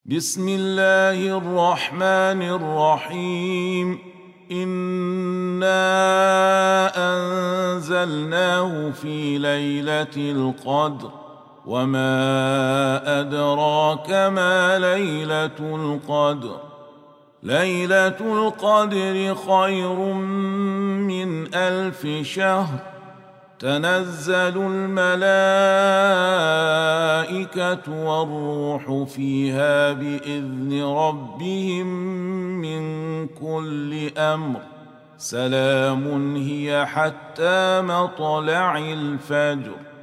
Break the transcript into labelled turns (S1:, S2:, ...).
S1: بسم الله الرحمن الرحيم. إنا أنزلناه في ليلة القدر وما أدراك ما ليلة القدر. ليلة القدر خير من 1000 شهر. تنزل الملائكة والروح فيها بإذن ربهم من كل أمر. سلام هي حتى مطلع الفجر.